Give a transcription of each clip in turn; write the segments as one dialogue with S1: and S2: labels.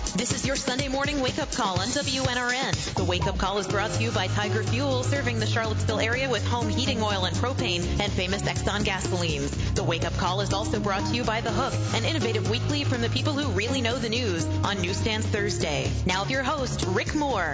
S1: This is your Sunday morning wake-up call on WNRN. The wake-up call is brought to you by Tiger Fuel, serving the Charlottesville area with home heating oil and propane and famous Exxon gasolines. The wake-up call is also brought to you by The Hook, an innovative weekly from the people who really know the news on Newsstands Thursday. Now with your host, Rick Moore.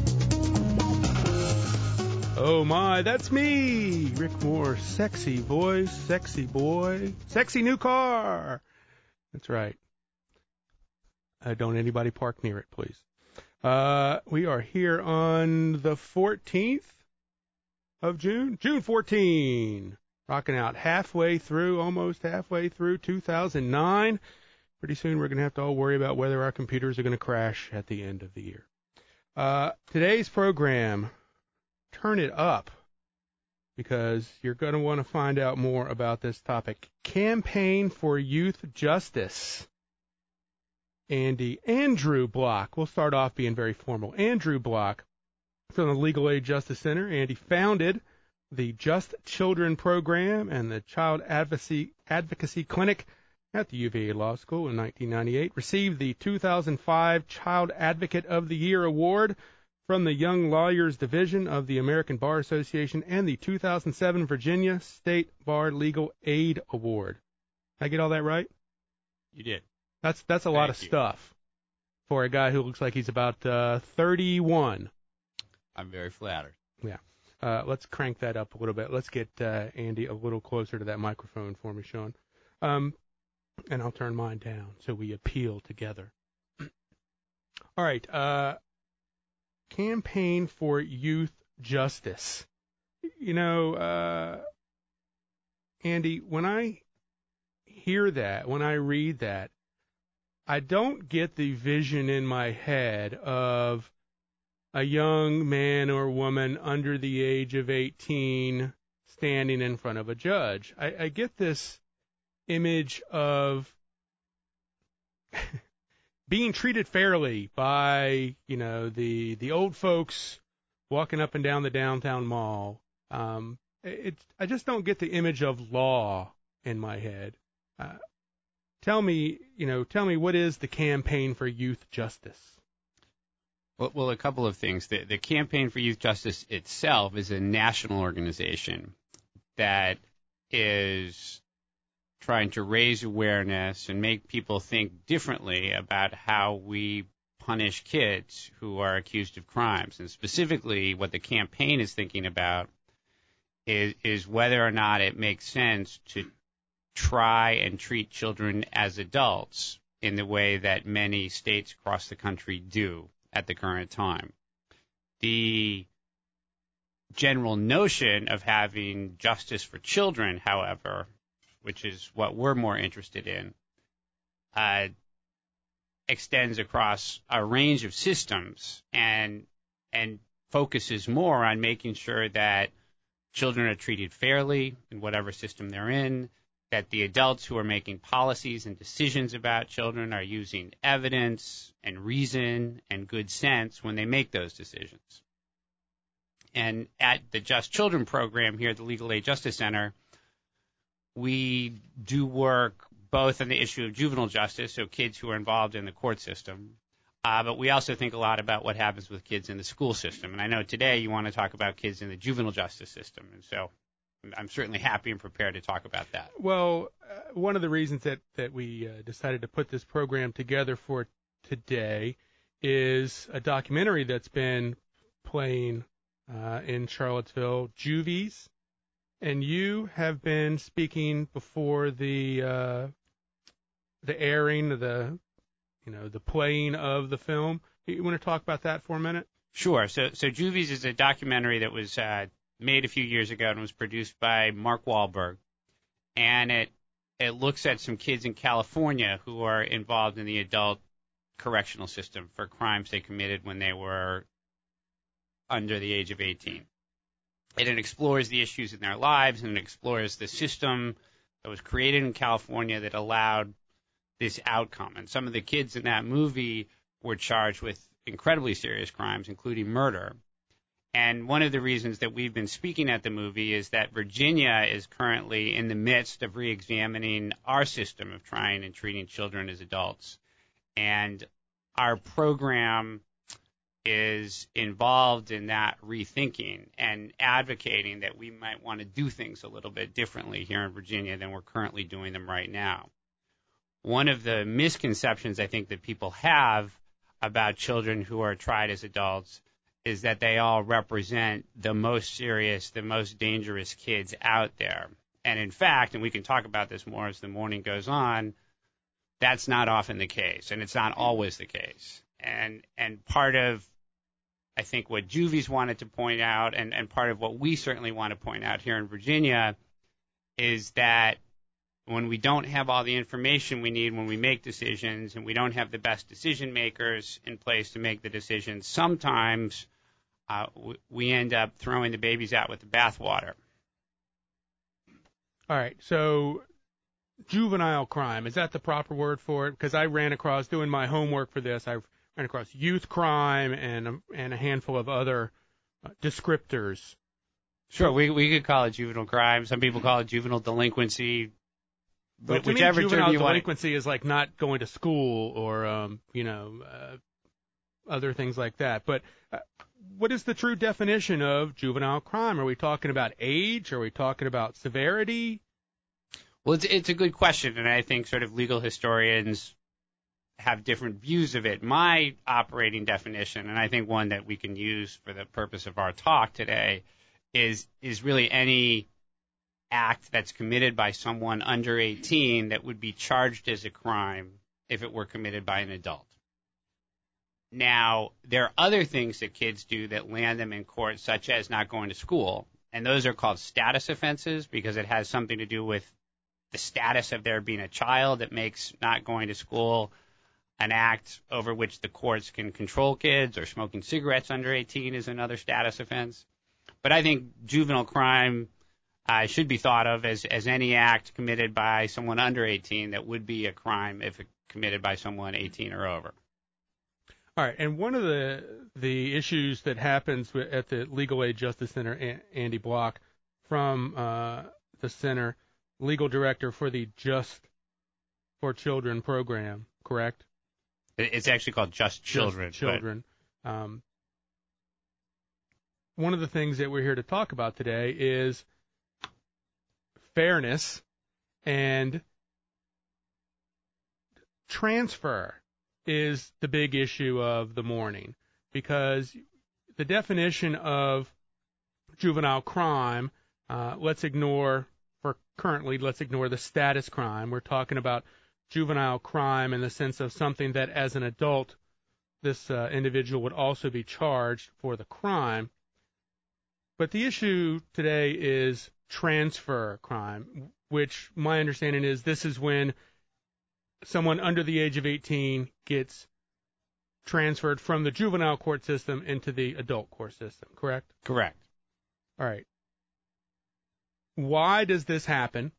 S2: Oh my, that's me, Rick Moore. Sexy voice, sexy boy, sexy new car. That's right. Don't anybody park near it, please. We are here on the 14th of June, June 14, rocking out almost halfway through 2009. Pretty soon we're going to have to all worry about whether our computers are going to crash at the end of the year. Today's program, turn it up, because you're going to want to find out more about this topic. Campaign for Youth Justice. Andrew Block. We'll start off being very formal. Andrew Block from the Legal Aid Justice Center. Andy founded the Just Children Program and the Child Advocacy Clinic at the UVA Law School in 1998. Received the 2005 Child Advocate of the Year Award from the Young Lawyers Division of the American Bar Association and the 2007 Virginia State Bar Legal Aid Award. Did I get all that right?
S3: You did.
S2: That's a lot of stuff for a guy who looks like he's about 31.
S3: I'm very flattered.
S2: Yeah. Let's crank that up a little bit. Let's get Andy a little closer to that microphone for me, Sean. And I'll turn mine down so we appeal together. All right. Campaign for Youth Justice. You know, Andy, when I hear that, when I read that, I don't get the vision in my head of a young man or woman under the age of 18 standing in front of a judge. I get this image of being treated fairly by, you know, the old folks walking up and down the downtown mall. I just don't get the image of law in my head. Tell me what is the Campaign for Youth Justice?
S3: Well, a couple of things. The Campaign for Youth Justice itself is a national organization that is trying to raise awareness and make people think differently about how we punish kids who are accused of crimes. And specifically, what the campaign is thinking about is whether or not it makes sense to try and treat children as adults in the way that many states across the country do at the current time. The general notion of having justice for children, however, which is what we're more interested in, extends across a range of systems and focuses more on making sure that children are treated fairly in whatever system they're in, that the adults who are making policies and decisions about children are using evidence and reason and good sense when they make those decisions. And at the Just Children program here at the Legal Aid Justice Center, we do work both on the issue of juvenile justice, so kids who are involved in the court system, but we also think a lot about what happens with kids in the school system. And I know today you want to talk about kids in the juvenile justice system, and so I'm certainly happy and prepared to talk about that.
S2: Well, one of the reasons that we decided to put this program together for today is a documentary that's been playing in Charlottesville, Juvies, and you have been speaking before the airing of the playing of the film. You want to talk about that for a minute?
S3: Sure. So Juvies is a documentary that was made a few years ago and was produced by Mark Wahlberg, and it looks at some kids in California who are involved in the adult correctional system for crimes they committed when they were under the age of 18. And it explores the issues in their lives, and it explores the system that was created in California that allowed this outcome. And some of the kids in that movie were charged with incredibly serious crimes, including murder. And one of the reasons that we've been speaking at the movie is that Virginia is currently in the midst of reexamining our system of trying and treating children as adults. And our program is involved in that rethinking and advocating that we might want to do things a little bit differently here in Virginia than we're currently doing them right now. One of the misconceptions I think that people have about children who are tried as adults is that they all represent the most serious, the most dangerous kids out there. And in fact, and we can talk about this more as the morning goes on, that's not often the case, and it's not always the case. And part of, I think, what Juvies wanted to point out, and part of what we certainly want to point out here in Virginia, is that when we don't have all the information we need when we make decisions, and we don't have the best decision makers in place to make the decisions, sometimes we end up throwing the babies out with the bathwater.
S2: All right, so juvenile crime, is that the proper word for it? Because I ran across, doing my homework for this, I ran across youth crime and a handful of other descriptors.
S3: Sure, we could call it juvenile crime. Some people call it juvenile delinquency.
S2: But to
S3: whichever
S2: me, juvenile
S3: term you
S2: delinquency is like not going to school or, other things like that. But what is the true definition of juvenile crime? Are we talking about age? Are we talking about severity?
S3: Well, it's a good question, and I think sort of legal historians have different views of it. My operating definition, and I think one that we can use for the purpose of our talk today, is really any act that's committed by someone under 18 that would be charged as a crime if it were committed by an adult. Now, there are other things that kids do that land them in court, such as not going to school, and those are called status offenses because it has something to do with the status of their being a child that makes not going to school an act over which the courts can control kids, or smoking cigarettes under 18 is another status offense. But I think juvenile crime should be thought of as any act committed by someone under 18 that would be a crime if it committed by someone 18 or over.
S2: All right, and one of the issues that happens at the Legal Aid Justice Center, Andy Block, from the center, legal director for the Just for Children program, correct?
S3: It's actually called Just Children.
S2: Just Children. One of the things that we're here to talk about today is fairness and transfer is the big issue of the morning, because the definition of juvenile crime, let's ignore the status crime. We're talking about juvenile crime in the sense of something that as an adult this individual would also be charged for the crime. But the issue today is transfer crime, which my understanding is this is when someone under the age of 18 gets transferred from the juvenile court system into the adult court system, correct?
S3: Correct.
S2: All right. Why does this happen?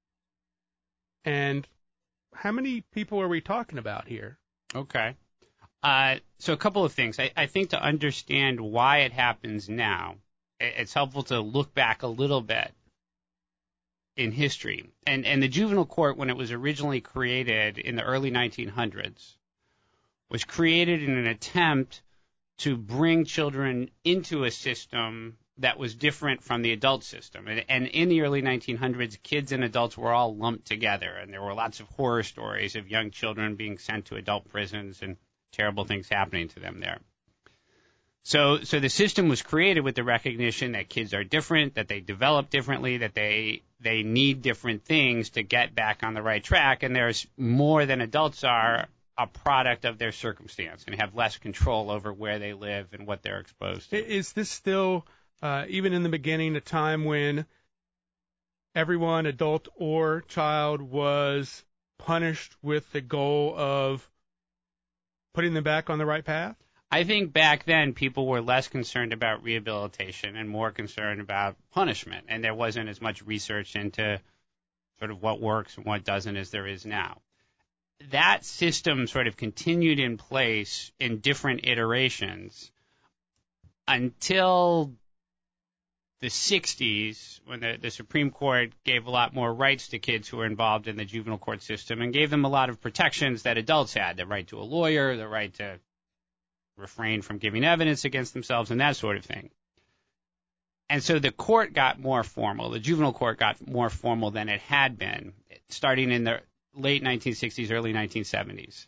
S2: And how many people are we talking about here?
S3: Okay. So a couple of things. I think to understand why it happens now, it's helpful to look back a little bit in history. And the juvenile court, when it was originally created in the early 1900s, was created in an attempt to bring children into a system that was different from the adult system. And in the early 1900s, kids and adults were all lumped together, and there were lots of horror stories of young children being sent to adult prisons and terrible things happening to them there. So the system was created with the recognition that kids are different, that they develop differently, that they need different things to get back on the right track, and there's more than adults are a product of their circumstance and have less control over where they live and what they're exposed to.
S2: Is this still, even in the beginning, a time when everyone, adult or child, was punished with the goal of putting them back on the right path?
S3: I think back then people were less concerned about rehabilitation and more concerned about punishment, and there wasn't as much research into sort of what works and what doesn't as there is now. That system sort of continued in place in different iterations until the 60s, when the Supreme Court gave a lot more rights to kids who were involved in the juvenile court system and gave them a lot of protections that adults had, the right to a lawyer, the right to refrain from giving evidence against themselves, and that sort of thing. And so the court got more formal. The juvenile court got more formal than it had been, starting in the late 1960s, early 1970s.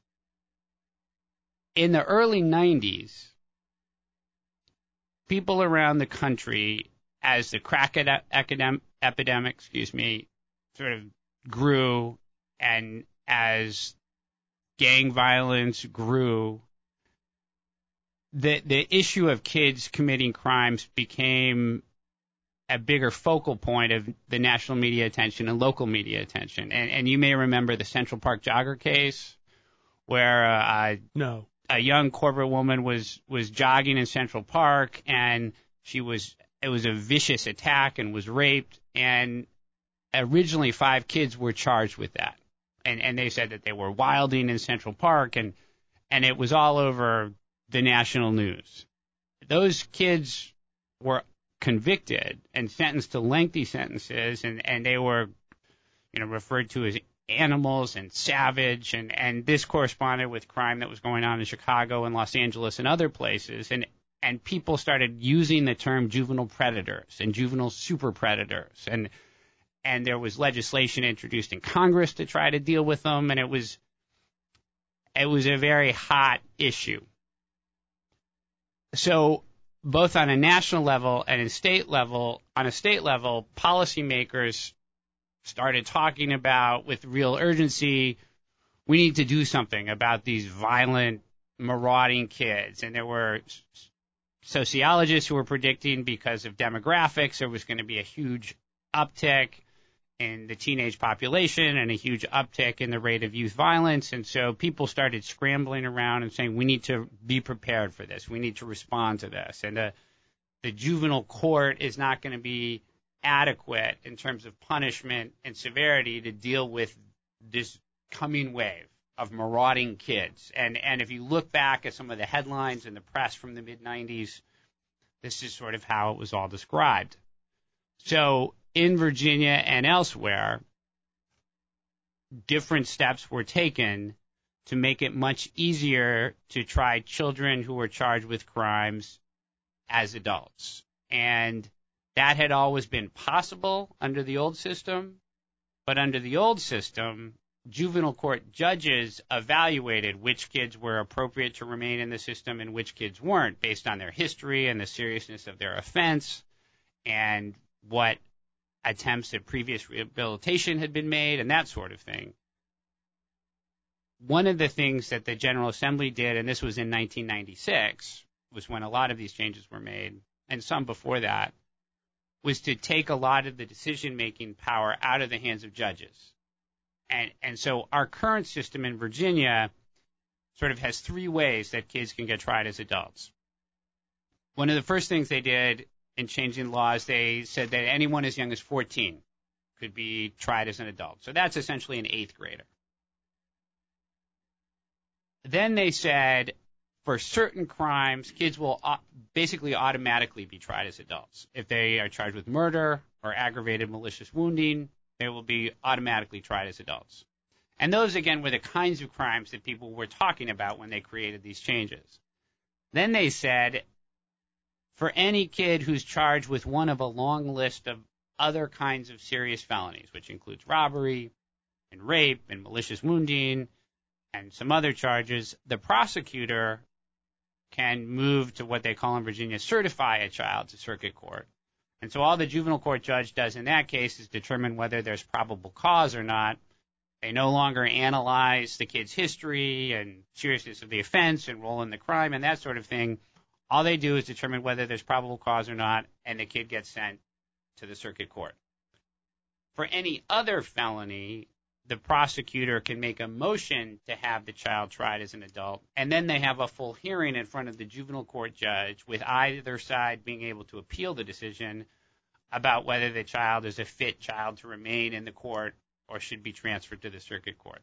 S3: In the early 90s, people around the country, as the crack epidemic, sort of grew, and as gang violence grew, the issue of kids committing crimes became a bigger focal point of the national media attention and local media attention. And you may remember the Central Park jogger case, where a young Corbett woman was jogging in Central Park, and it was a vicious attack and was raped. And originally 5 kids were charged with that. And they said that they were wilding in Central Park, and it was all over the national news. Those kids were convicted and sentenced to lengthy sentences, and they were, referred to as animals and savage, and this corresponded with crime that was going on in Chicago and Los Angeles and other places, and people started using the term juvenile predators and juvenile super predators, and there was legislation introduced in Congress to try to deal with them, and it was a very hot issue. So both on a national level and on a state level, policymakers started talking about, with real urgency, we need to do something about these violent, marauding kids. And there were sociologists who were predicting, because of demographics, there was going to be a huge uptick in the teenage population and a huge uptick in the rate of youth violence. And so people started scrambling around and saying, we need to be prepared for this. We need to respond to this. And the juvenile court is not going to be adequate in terms of punishment and severity to deal with this coming wave of marauding kids. And if you look back at some of the headlines in the press from the mid-90s, this is sort of how it was all described. So in Virginia and elsewhere, different steps were taken to make it much easier to try children who were charged with crimes as adults. And that had always been possible under the old system, but under the old system, juvenile court judges evaluated which kids were appropriate to remain in the system and which kids weren't, based on their history and the seriousness of their offense and what attempts at previous rehabilitation had been made and that sort of thing. One of the things that the General Assembly did, and this was in 1996, was when a lot of these changes were made, and some before that, was to take a lot of the decision-making power out of the hands of judges. And so our current system in Virginia sort of has 3 ways that kids can get tried as adults. One of the first things they did in changing laws, they said that anyone as young as 14 could be tried as an adult. So that's essentially an 8th grader. Then they said for certain crimes, kids will basically automatically be tried as adults. If they are charged with murder or aggravated malicious wounding, they will be automatically tried as adults. And those, again, were the kinds of crimes that people were talking about when they created these changes. Then they said, for any kid who's charged with one of a long list of other kinds of serious felonies, which includes robbery and rape and malicious wounding and some other charges, the prosecutor can move to what they call in Virginia, certify a child to circuit court. And so all the juvenile court judge does in that case is determine whether there's probable cause or not. They no longer analyze the kid's history and seriousness of the offense and role in the crime and that sort of thing. All they do is determine whether there's probable cause or not, and the kid gets sent to the circuit court. For any other felony, the prosecutor can make a motion to have the child tried as an adult, and then they have a full hearing in front of the juvenile court judge, with either side being able to appeal the decision about whether the child is a fit child to remain in the court or should be transferred to the circuit court.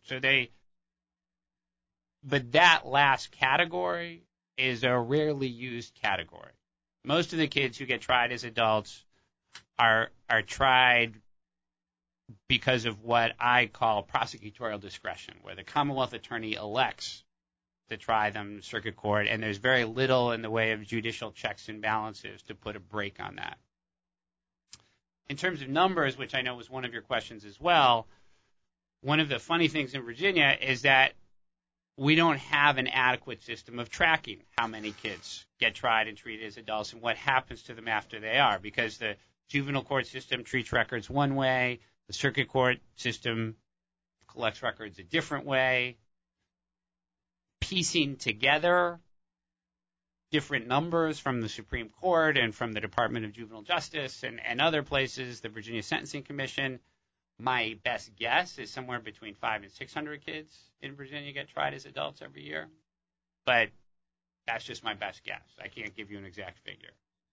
S3: But that last category is a rarely used category. Most of the kids who get tried as adults are tried because of what I call prosecutorial discretion, where the Commonwealth attorney elects to try them in circuit court, and there's very little in the way of judicial checks and balances to put a brake on that. In terms of numbers, which I know was one of your questions as well, one of the funny things in Virginia is that we don't have an adequate system of tracking how many kids get tried and treated as adults and what happens to them after they are, because the juvenile court system treats records one way, the circuit court system collects records a different way. Piecing together different numbers from the Supreme Court and from the Department of Juvenile Justice and other places, the Virginia Sentencing Commission, my best guess is somewhere between 500 and 600 kids in Virginia get tried as adults every year. But that's just my best guess. I can't give you an exact figure.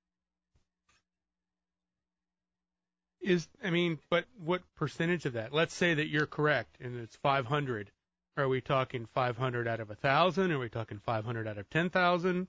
S2: But what percentage of that? Let's say that you're correct and it's 500. Are we talking 500 out of 1,000? Are we talking 500 out of 10,000?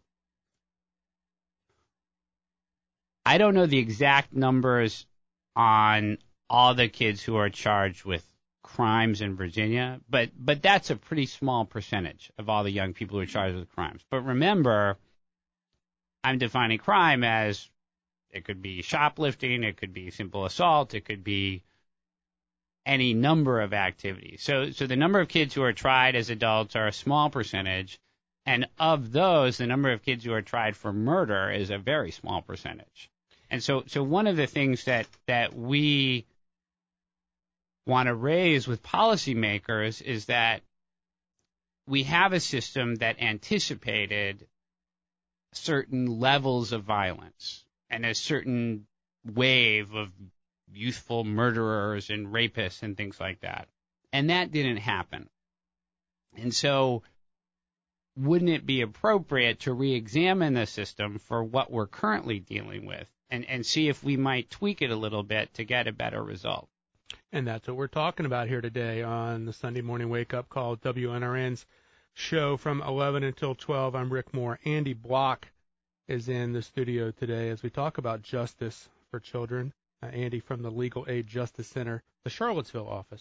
S3: I don't know the exact numbers on all the kids who are charged with crimes in Virginia, but that's a pretty small percentage of all the young people who are charged with crimes. But remember, I'm defining crime as it could be shoplifting, it could be simple assault, it could be any number of activities. So the number of kids who are tried as adults are a small percentage, and of those, the number of kids who are tried for murder is a very small percentage. And so one of the things that we want to raise with policymakers is that we have a system that anticipated certain levels of violence and a certain wave of youthful murderers and rapists and things like that. And that didn't happen. And so wouldn't it be appropriate to re-examine the system for what we're currently dealing with and see if we might tweak it a little bit to get a better result?
S2: And that's what we're talking about here today on the Sunday Morning Wake Up Call, WNRN's show from 11 until 12. I'm Rick Moore. Andy Block is in the studio today as we talk about justice for children. Andy from the Legal Aid Justice Center, the Charlottesville office,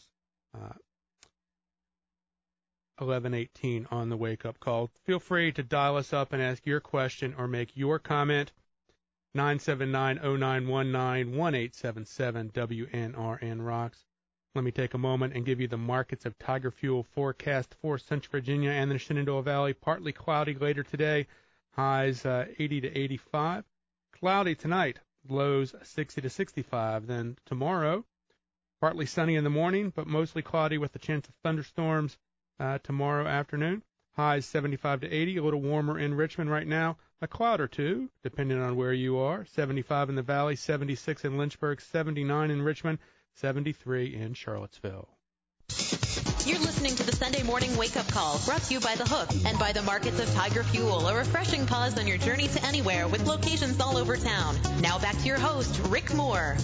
S2: 1118 on the Wake Up Call. Feel free to dial us up and ask your question or make your comment. 979-0919-1877 WNRN Rocks. Let me take a moment and give you the markets of Tiger Fuel forecast for Central Virginia and the Shenandoah Valley. Partly cloudy later today, highs 80 to 85. Cloudy tonight, lows 60 to 65. Then tomorrow, partly sunny in the morning, but mostly cloudy with a chance of thunderstorms tomorrow afternoon. Highs 75 to 80, a little warmer in Richmond right now. A cloud or two, depending on where you are. 75 in the Valley, 76 in Lynchburg, 79 in Richmond, 73 in Charlottesville.
S1: You're listening to the Sunday Morning Wake Up Call, brought to you by The Hook and by the markets of Tiger Fuel, a refreshing pause on your journey to anywhere with locations all over town. Now back to your host, Rick Moore.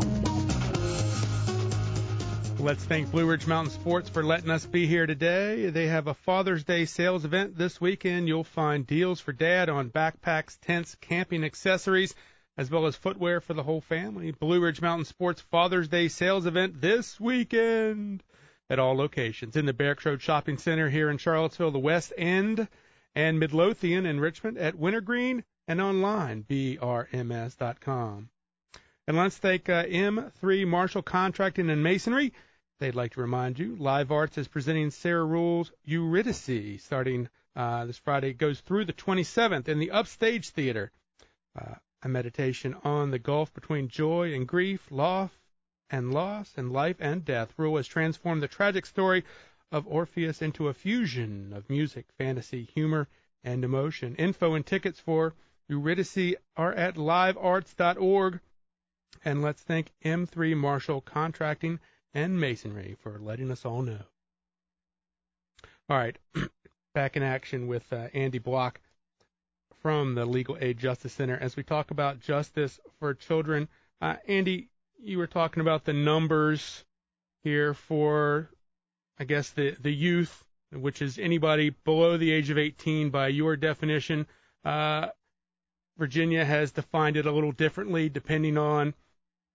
S2: Let's thank Blue Ridge Mountain Sports for letting us be here today. They have a Father's Day sales event this weekend. You'll find deals for Dad on backpacks, tents, camping accessories, as well as footwear for the whole family. Blue Ridge Mountain Sports Father's Day sales event this weekend at all locations. In the Barracks Road Shopping Center here in Charlottesville, the West End, and Midlothian in Richmond at Wintergreen, and online, brms.com. And let's thank M3 Marshall Contracting and Masonry. They'd like to remind you, Live Arts is presenting Sarah Ruhl's Eurydice starting this Friday. It goes through the 27th in the Upstage Theater. A meditation on the gulf between joy and grief, loss and life and death. Ruhl has transformed the tragic story of Orpheus into a fusion of music, fantasy, humor, and emotion. Info and tickets for Eurydice are at livearts.org. And let's thank M3 Marshall Contracting and Masonry for letting us all know. All right, back in action with Andy Block from the Legal Aid Justice Center as we talk about justice for children. Andy, you were talking about the numbers here for, I guess, the youth, which is anybody below the age of 18 by your definition. Virginia has defined it a little differently depending on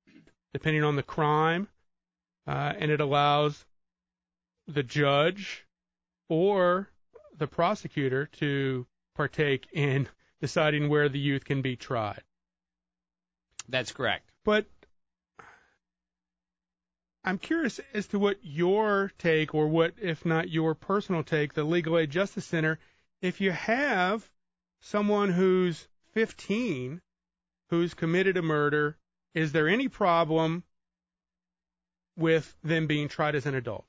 S2: depending on the crime, and it allows the judge or the prosecutor to partake in deciding where the youth can be tried.
S3: That's correct.
S2: But I'm curious as to what your take, or what, if not your personal take, the Legal Aid Justice Center, if you have someone who's 15 who's committed a murder, is there any problem with them being tried as an adult?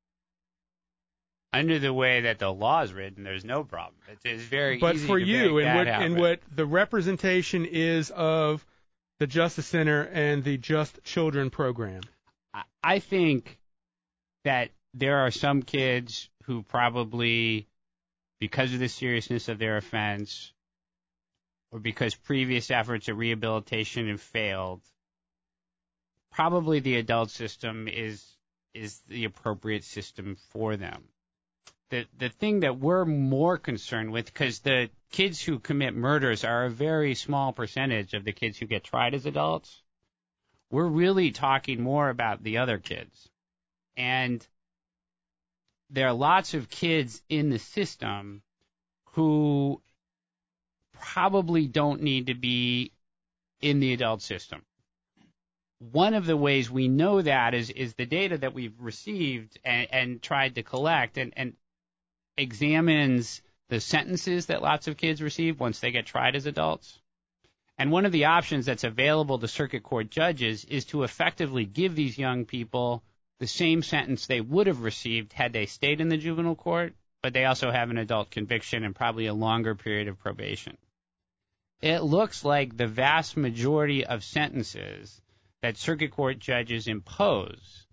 S3: Under the way that the law is written, there's no problem. It's very
S2: but
S3: easy
S2: for
S3: to
S2: you,
S3: make that
S2: and
S3: happen.
S2: what the representation is of the Justice Center and the Just Children program.
S3: I think that there are some kids who probably, because of the seriousness of their offense, or because previous efforts at rehabilitation have failed, probably the adult system is the appropriate system for them. The thing that we're more concerned with, because the kids who commit murders are a very small percentage of the kids who get tried as adults, we're really talking more about the other kids. And there are lots of kids in the system who probably don't need to be in the adult system. One of the ways we know that is the data that we've received and tried to collect and examines the sentences that lots of kids receive once they get tried as adults. And one of the options that's available to circuit court judges is to effectively give these young people the same sentence they would have received had they stayed in the juvenile court, but they also have an adult conviction and probably a longer period of probation. It looks like the vast majority of sentences that circuit court judges impose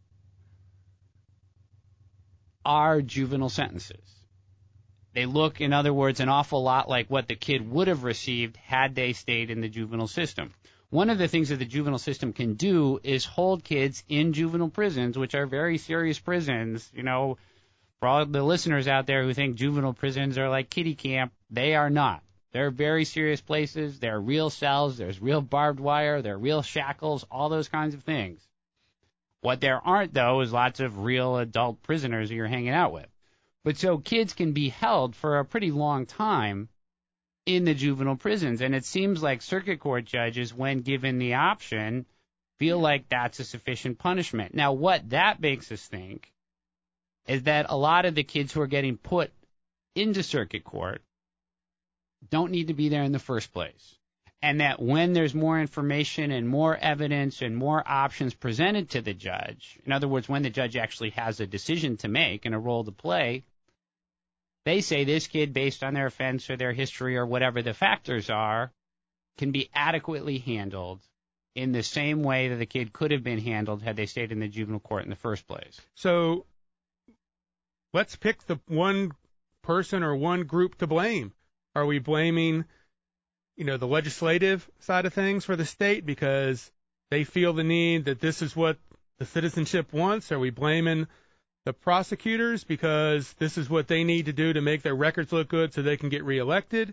S3: are juvenile sentences. They look, in other words, an awful lot like what the kid would have received had they stayed in the juvenile system. One of the things that the juvenile system can do is hold kids in juvenile prisons, which are very serious prisons. You know, for all the listeners out there who think juvenile prisons are like kiddie camp, they are not. They're very serious places. There are real cells. There's real barbed wire. There are real shackles, all those kinds of things. What there aren't, though, is lots of real adult prisoners that you're hanging out with. But so kids can be held for a pretty long time in the juvenile prisons, and it seems like circuit court judges, when given the option, feel like that's a sufficient punishment. Now, what that makes us think is that a lot of the kids who are getting put into circuit court don't need to be there in the first place, and that when there's more information and more evidence and more options presented to the judge, in other words, when the judge actually has a decision to make and a role to play, they say this kid, based on their offense or their history or whatever the factors are, can be adequately handled in the same way that the kid could have been handled had they stayed in the juvenile court in the first place.
S2: So let's pick the one person or one group to blame. Are we blaming, the legislative side of things for the state because they feel the need that this is what the citizenship wants? Are we blaming the prosecutors because this is what they need to do to make their records look good so they can get reelected?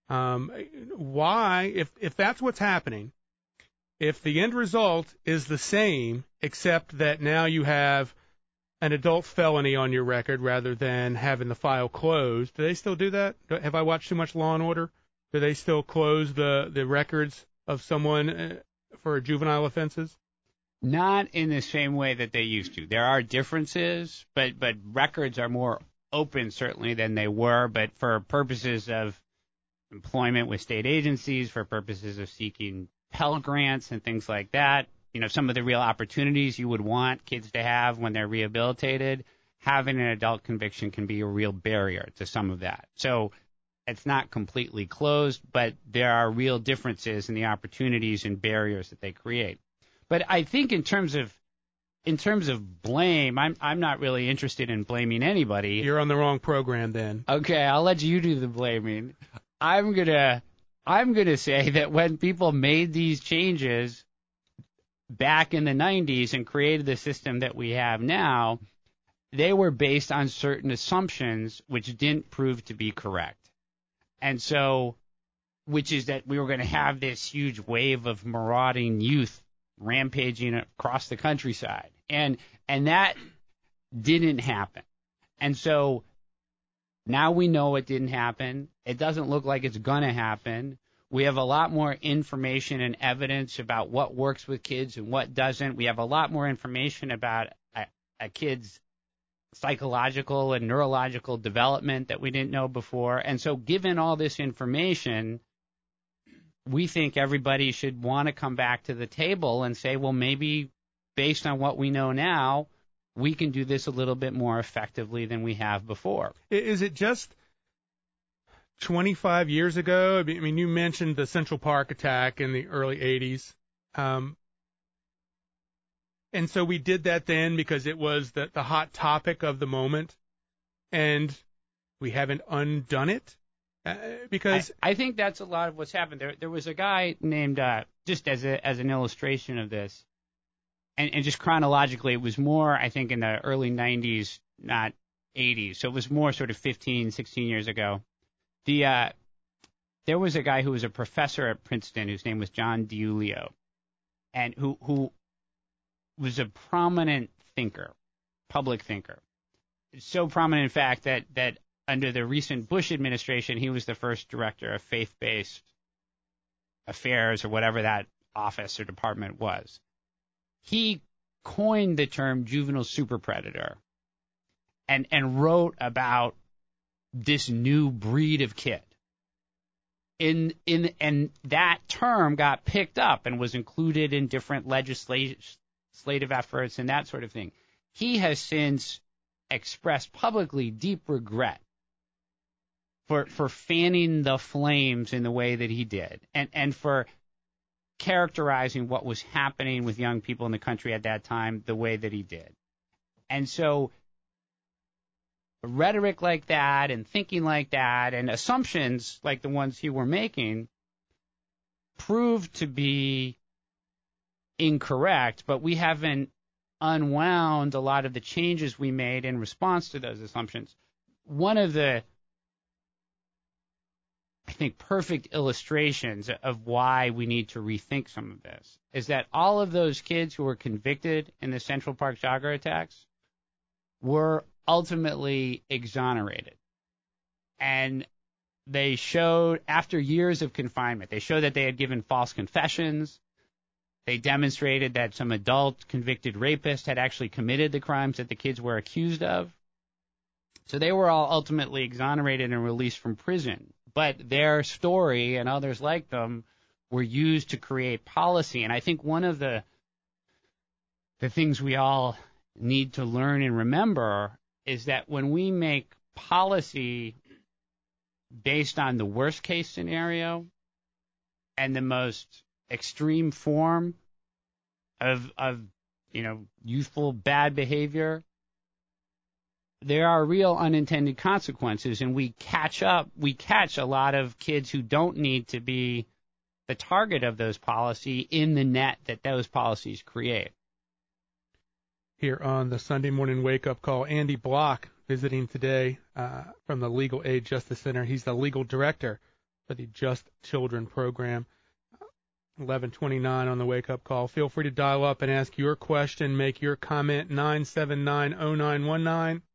S2: Why, if that's what's happening, if the end result is the same, except that now you have an adult felony on your record rather than having the file closed, do they still do that? Have I watched too much Law and Order? Do they still close the records of someone for juvenile offenses?
S3: Not in the same way that they used to. There are differences, but records are more open certainly than they were. But for purposes of employment with state agencies, for purposes of seeking Pell Grants and things like that, some of the real opportunities you would want kids to have when they're rehabilitated, having an adult conviction can be a real barrier to some of that. So it's not completely closed, but there are real differences in the opportunities and barriers that they create. But I think in terms of blame, I'm not really interested in blaming anybody.
S2: You're on the wrong program then.
S3: Okay, I'll let you do the blaming. I'm gonna say that when people made these changes back in the 90s and created the system that we have now, they were based on certain assumptions which didn't prove to be correct. And so, which is that we were going to have this huge wave of marauding youth rampaging across the countryside. And that didn't happen. And so now we know it didn't happen. It doesn't look like it's going to happen. We have a lot more information and evidence about what works with kids and what doesn't. We have a lot more information about a kid's psychological and neurological development that we didn't know before. And so given all this information, we think everybody should want to come back to the table and say, well, maybe based on what we know now, we can do this a little bit more effectively than we have before.
S2: Is it just 25 years ago? I mean, you mentioned the Central Park attack in the early 80s. And so we did that then because it was the hot topic of the moment, and we haven't undone it? Because
S3: I think that's a lot of what's happened. There was a guy named, just as an illustration of this, and just chronologically, it was more, I think, in the early 90s, not 80s. So it was more sort of 15, 16 years ago. There was a guy who was a professor at Princeton whose name was John DiIulio, and who was a prominent thinker, public thinker. So prominent, in fact, that under the recent Bush administration, he was the first director of faith-based affairs or whatever that office or department was. He coined the term juvenile superpredator and wrote about this new breed of kid. And that term got picked up and was included in different legislative efforts and that sort of thing. He has since expressed publicly deep regret for fanning the flames in the way that he did, and for characterizing what was happening with young people in the country at that time the way that he did. And so rhetoric like that and thinking like that and assumptions like the ones he were making proved to be incorrect, but we haven't unwound a lot of the changes we made in response to those assumptions. One of the, I think, perfect illustrations of why we need to rethink some of this is that all of those kids who were convicted in the Central Park jogger attacks were ultimately exonerated. And they showed, after years of confinement, they showed that they had given false confessions. They demonstrated that some adult convicted rapists had actually committed the crimes that the kids were accused of. So they were all ultimately exonerated and released from prison. But their story and others like them were used to create policy. And I think one of the things we all need to learn and remember is that when we make policy based on the worst case scenario and the most extreme form of youthful bad behavior, there are real unintended consequences, and we catch a lot of kids who don't need to be the target of those policies in the net that those policies create.
S2: Here on the Sunday morning wake-up call, Andy Block visiting today from the Legal Aid Justice Center. He's the legal director for the Just Children program. 11:29 on the wake-up call. Feel free to dial up and ask your question, make your comment. 979-0919.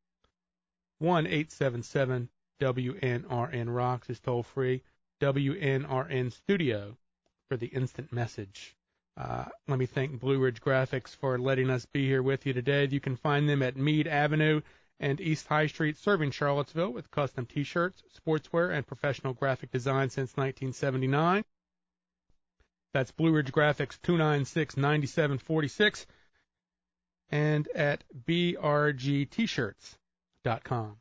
S2: 1-877-WNRN-ROCKS is toll-free. WNRN Studio for the instant message. Let me thank Blue Ridge Graphics for letting us be here with you today. You can find them at Meade Avenue and East High Street, serving Charlottesville with custom T-shirts, sportswear, and professional graphic design since 1979. That's Blue Ridge Graphics, 296-9746, and at brgtshirts.com.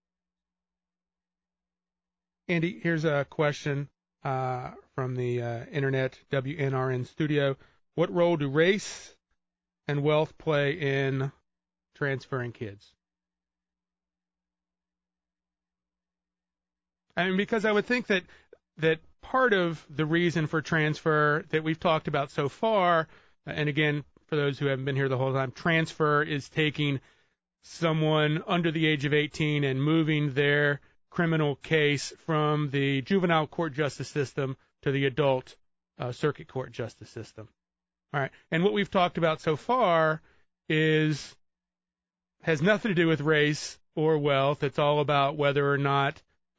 S2: Andy, here's a question from the internet, WNRN Studio. What role do race and wealth play in transferring kids? I mean, because I would think that part of the reason for transfer that we've talked about so far, and again, for those who haven't been here the whole time, transfer is taking someone under the age of 18 and moving their criminal case from the juvenile court justice system to the adult circuit court justice system. All right. And what we've talked about so far has nothing to do with race or wealth. It's all about whether or not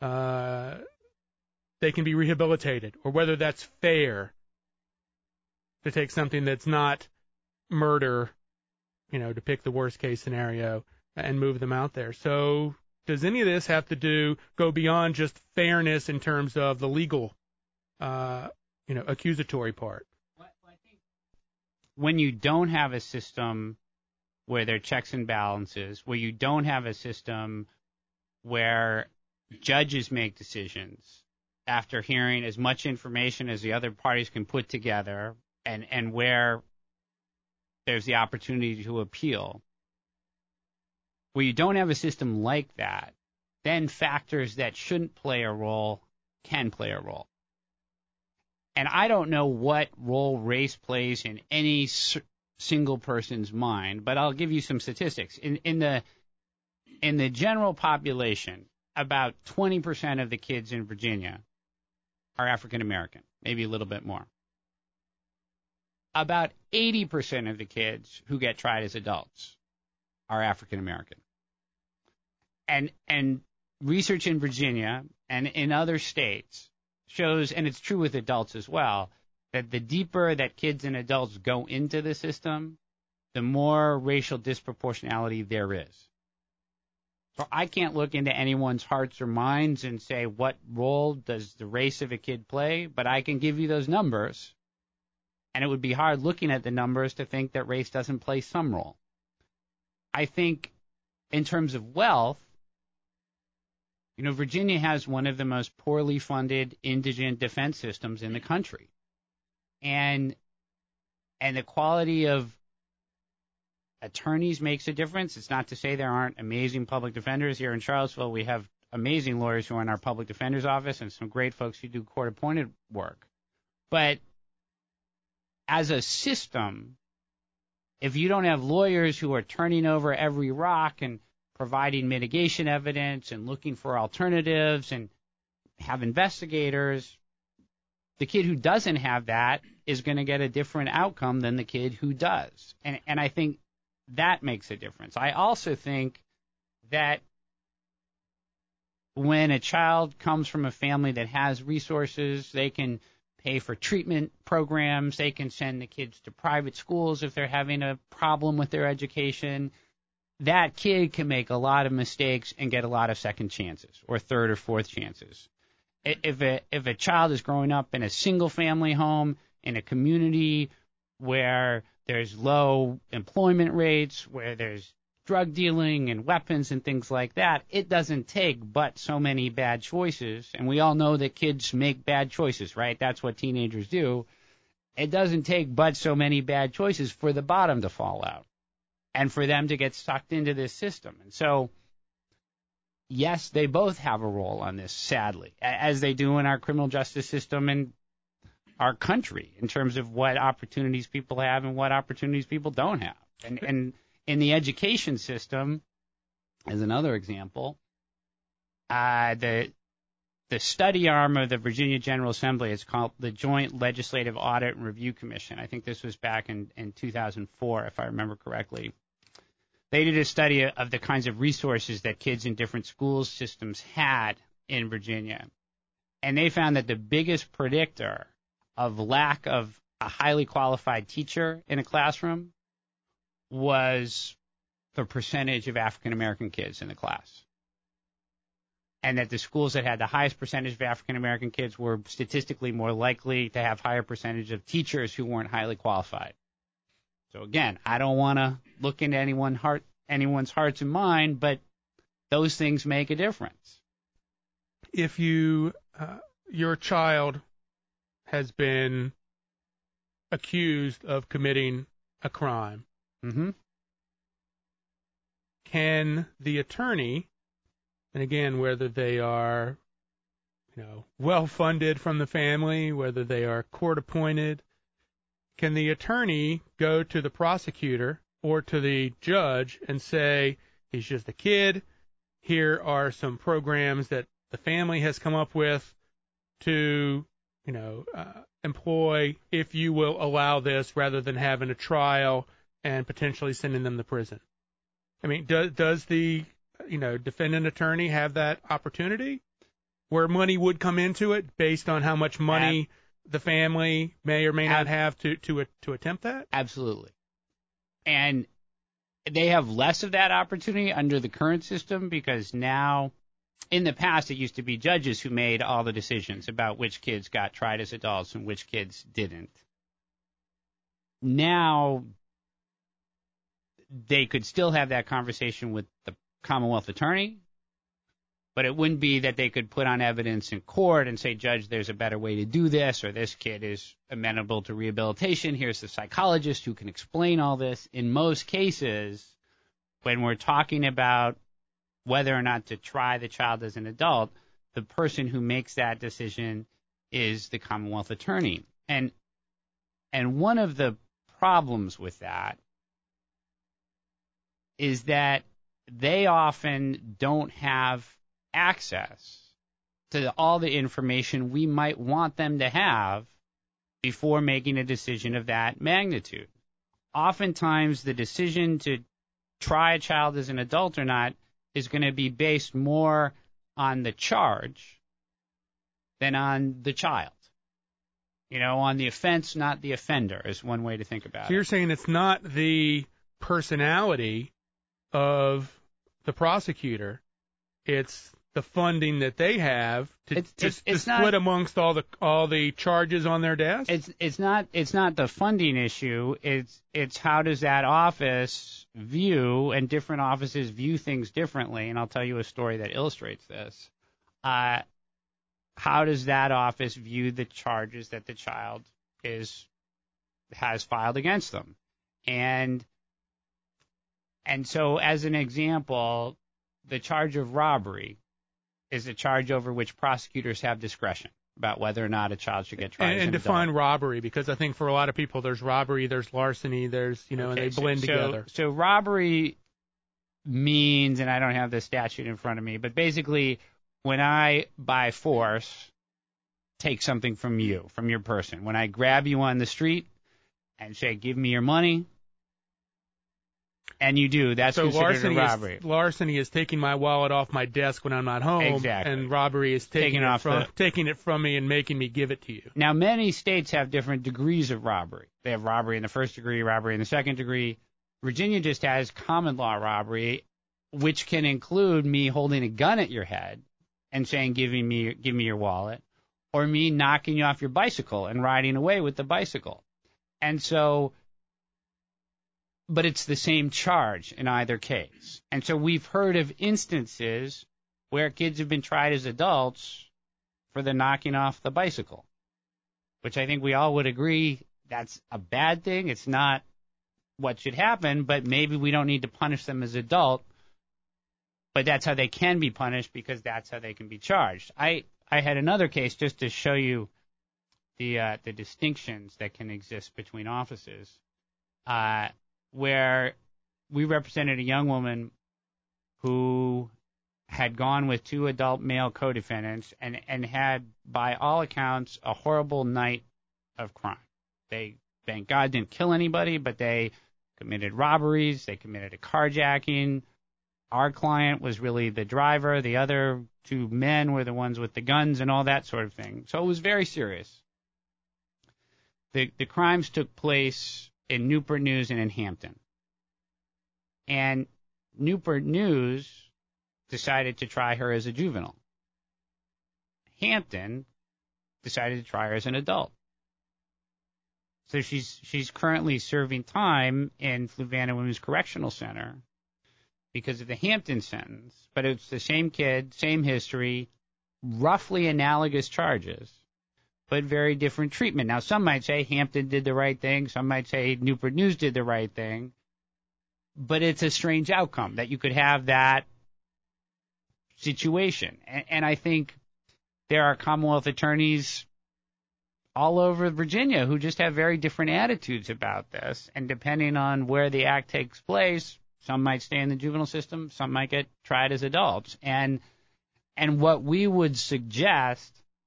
S2: they can be rehabilitated, or whether that's fair to take something that's not murder, to pick the worst case scenario, and move them out there. So does any of this have to go beyond just fairness in terms of the legal, accusatory part?
S3: Well, I think when you don't have a system where there are checks and balances, where you don't have a system where judges make decisions after hearing as much information as the other parties can put together, and where there's the opportunity to appeal, where you don't have a system like that, then factors that shouldn't play a role can play a role. And I don't know what role race plays in any single person's mind, but I'll give you some statistics. In the general population, about 20% of the kids in Virginia are African American, maybe a little bit more. About 80% of the kids who get tried as adults are African American. And research in Virginia and in other states shows, and it's true with adults as well, that the deeper that kids and adults go into the system, the more racial disproportionality there is. So I can't look into anyone's hearts or minds and say what role does the race of a kid play, but I can give you those numbers, and it would be hard looking at the numbers to think that race doesn't play some role. I think in terms of wealth, Virginia has one of the most poorly funded indigent defense systems in the country. And the quality of attorneys makes a difference. It's not to say there aren't amazing public defenders. Here in Charlottesville, we have amazing lawyers who are in our public defender's office and some great folks who do court-appointed work. But as a system, if you don't have lawyers who are turning over every rock and providing mitigation evidence and looking for alternatives and have investigators, the kid who doesn't have that is going to get a different outcome than the kid who does. And I think that makes a difference. I also think that when a child comes from a family that has resources, they can pay for treatment programs, they can send the kids to private schools if they're having a problem with their education. That kid can make a lot of mistakes and get a lot of second chances or third or fourth chances. If a child is growing up in a single-family home in a community where there's low employment rates, where there's drug dealing and weapons and things like that, it doesn't take but so many bad choices. And we all know that kids make bad choices, right? That's what teenagers do. It doesn't take but so many bad choices for the bottom to fall out and for them to get sucked into this system. And so, yes, they both have a role on this, sadly, as they do in our criminal justice system and our country in terms of what opportunities people have and what opportunities people don't have. And in the education system, as another example, the study arm of the Virginia General Assembly is called the Joint Legislative Audit and Review Commission. I think this was back in 2004, if I remember correctly. They did a study of the kinds of resources that kids in different school systems had in Virginia. And they found that the biggest predictor of lack of a highly qualified teacher in a classroom was the percentage of African American kids in the class. And that the schools that had the highest percentage of African American kids were statistically more likely to have higher percentage of teachers who weren't highly qualified. So again, I don't want to look into anyone's hearts and mind, but those things make a difference.
S2: If your child has been accused of committing a crime, can the attorney, and again, whether they are, well funded from the family, whether they are court appointed, can the attorney go to the prosecutor or to the judge and say, he's just a kid, here are some programs that the family has come up with to, employ if you will allow this rather than having a trial and potentially sending them to prison? I mean, does the defendant attorney have that opportunity where money would come into it based on how much money the family may or may not have to attempt that?
S3: Absolutely. And they have less of that opportunity under the current system because now, in the past, it used to be judges who made all the decisions about which kids got tried as adults and which kids didn't. Now, they could still have that conversation with the Commonwealth attorney, but it wouldn't be that they could put on evidence in court and say, Judge, there's a better way to do this, or this kid is amenable to rehabilitation. Here's the psychologist who can explain all this. In most cases, when we're talking about whether or not to try the child as an adult, the person who makes that decision is the Commonwealth attorney. And one of the problems with that is that they often don't have access to all the information we might want them to have before making a decision of that magnitude. Oftentimes, the decision to try a child as an adult or not is going to be based more on the charge than on the child. On the offense, not the offender, is one way to think about it.
S2: So you're saying it's not the personality of the prosecutor, it's the funding that they have to split amongst all the charges on their desk?
S3: It's not the funding issue. It's how does that office view, and different offices view things differently. And I'll tell you a story that illustrates this. How does that office view the charges that the child has filed against them? And so, as an example, the charge of robbery is a charge over which prosecutors have discretion about whether or not a child should get tried as an adult.
S2: And define robbery, because I think for a lot of people there's robbery, there's larceny, there's, and they blend together.
S3: So robbery means, and I don't have the statute in front of me, but basically when I, by force, take something from you, from your person, when I grab you on the street and say, give me your money, and you do, that's considered a robbery.
S2: Larceny is taking my wallet off my desk when I'm not home.
S3: Exactly.
S2: And robbery is taking it from me and making me give it to you.
S3: Now, many states have different degrees of robbery. They have robbery in the first degree, robbery in the second degree. Virginia just has common law robbery, which can include me holding a gun at your head and saying, give me your wallet, or me knocking you off your bicycle and riding away with the bicycle. And so, but it's the same charge in either case. And so we've heard of instances where kids have been tried as adults for the knocking off the bicycle, which I think we all would agree that's a bad thing. It's not what should happen, but maybe we don't need to punish them as adult. But that's how they can be punished, because that's how they can be charged. I had another case just to show you the distinctions that can exist between offices, where we represented a young woman who had gone with two adult male co-defendants and had, by all accounts, a horrible night of crime. They, thank God, didn't kill anybody, but they committed robberies, they committed a carjacking. Our client was really the driver. The other two men were the ones with the guns and all that sort of thing. So it was very serious. The crimes took place in Newport News and in Hampton. And Newport News decided to try her as a juvenile. Hampton decided to try her as an adult. So she's currently serving time in Fluvanna Women's Correctional Center because of the Hampton sentence, but it's the same kid, same history, roughly analogous charges, but very different treatment. Now, some might say Hampton did the right thing. Some might say Newport News did the right thing. But it's a strange outcome that you could have that situation. And I think there are Commonwealth attorneys all over Virginia who just have very different attitudes about this. And depending on where the act takes place, some might stay in the juvenile system, some might get tried as adults. And what we would suggest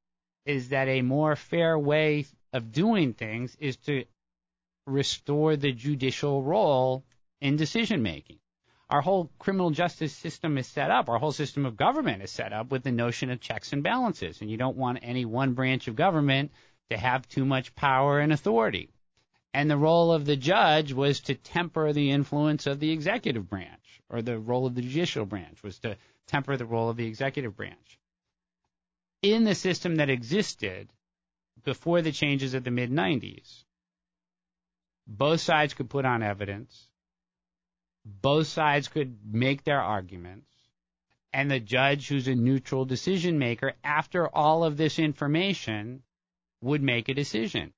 S3: is that a more fair way of doing things is to restore the judicial role in decision-making. Our whole criminal justice system is set up, our whole system of government is set up with the notion of checks and balances, and you don't want any one branch of government to have too much power and authority. And the role of the judge was to temper the influence of the executive branch, or the role of the judicial branch was to temper the role of the executive branch. In the system that existed before the changes of the mid-90s, both sides could put on evidence, both sides could make their arguments, and the judge, who's a neutral decision maker, after all of this information, would make a decision.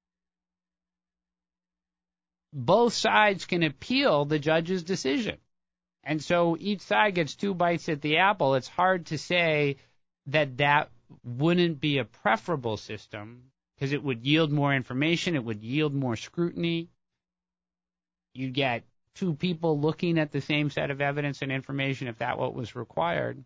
S3: Both sides can appeal the judge's decision. And so each side gets two bites at the apple. It's hard to say that that wouldn't be a preferable system because it would yield more information, it would yield more scrutiny. You'd get two people looking at the same set of evidence and information if that's what was required.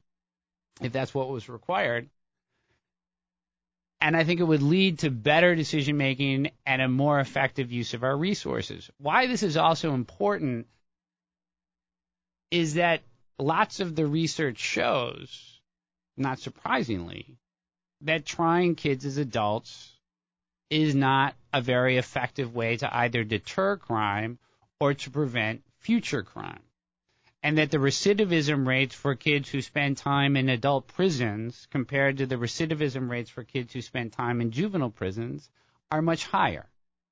S3: And I think it would lead to better decision making and a more effective use of our resources. Why this is also important is that lots of the research shows, not surprisingly, that trying kids as adults is not a very effective way to either deter crime or to prevent future crime. And that the recidivism rates for kids who spend time in adult prisons compared to the recidivism rates for kids who spend time in juvenile prisons are much higher.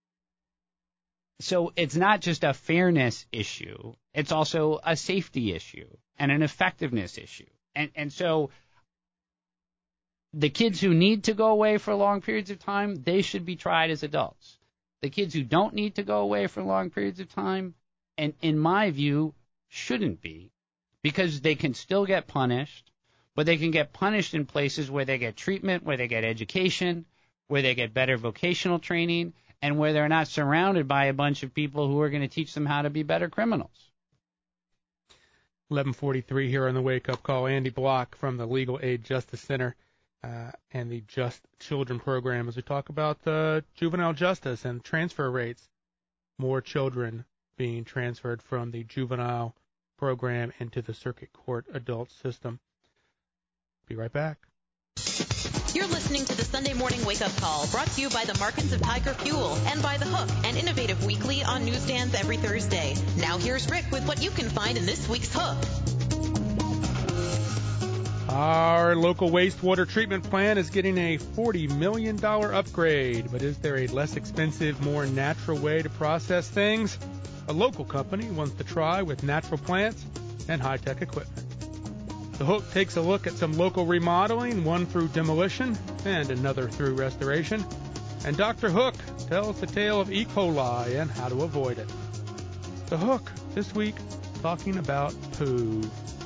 S3: So it's not just a fairness issue, it's also a safety issue and an effectiveness issue. And so the kids who need to go away for long periods of time, they should be tried as adults. The kids who don't need to go away for long periods of time, and in my view, shouldn't be, because they can still get punished, but they can get punished in places where they get treatment, where they get education, where they get better vocational training, and where they're not surrounded by a bunch of people who are going to teach them how to be better criminals.
S2: 11:43 here on the Wake Up Call. Andy Block from the Legal Aid Justice Center and the Just Children program as we talk about juvenile justice and transfer rates. More children being transferred from the juvenile program into the circuit court adult system. Be right back.
S1: You're listening to the Sunday Morning Wake Up Call, brought to you by the Markets of Tiger Fuel and by The Hook, an innovative weekly on newsstands every Thursday. Now here's Rick with what you can find in this week's Hook.
S2: Our local wastewater treatment plant is getting a $40 million upgrade, but is there a less expensive, more natural way to process things? A local company wants to try with natural plants and high-tech equipment. The Hook takes a look at some local remodeling, one through demolition and another through restoration. And Dr. Hook tells the tale of E. coli and how to avoid it. The Hook, this week, talking about poo.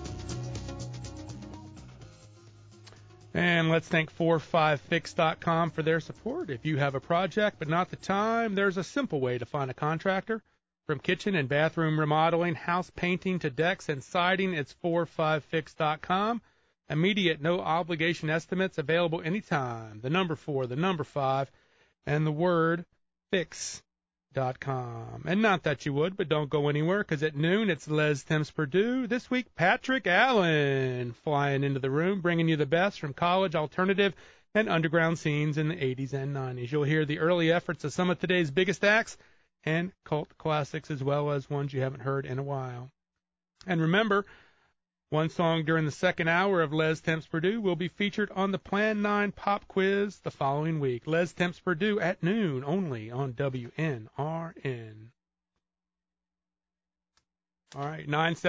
S2: And let's thank 45fix.com for their support. If you have a project but not the time, there's a simple way to find a contractor. From kitchen and bathroom remodeling, house painting to decks and siding, it's 45fix.com. Immediate, no obligation estimates available anytime. The number 4, the number 5, and the word fix.com. And not that you would, but don't go anywhere, because at noon it's Les Temps Purdue. This week, Patrick Allen flying into the room, bringing you the best from college, alternative, and underground scenes in the 80s and 90s. You'll hear the early efforts of some of today's biggest acts and cult classics, as well as ones you haven't heard in a while. And remember, one song during the second hour of Les Temps Purdue will be featured on the Plan 9 Pop Quiz the following week. Les Temps Purdue at noon, only on WNRN. All right,